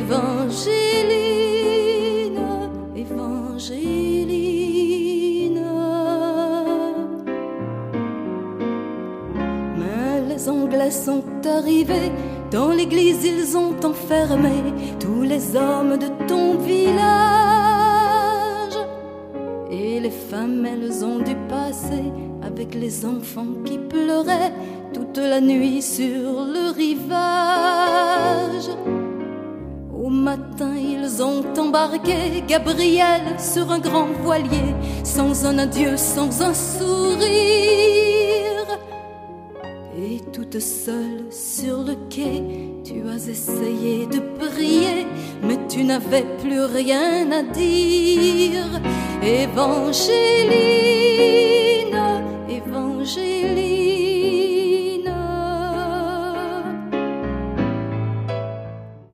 Évangéline, Évangéline. Mais les Anglais sont arrivés, dans l'église ils ont enfermé tous les hommes de ton village. Et les femmes, elles ont dû passer avec les enfants qui pleuraient toute la nuit sur le rivage. Au matin, ils ont embarqué Gabriel sur un grand voilier, sans un adieu, sans un sourire. Et toute seule sur le quai, tu as essayé de prier, mais tu n'avais plus rien à dire. Évangéline, Évangéline.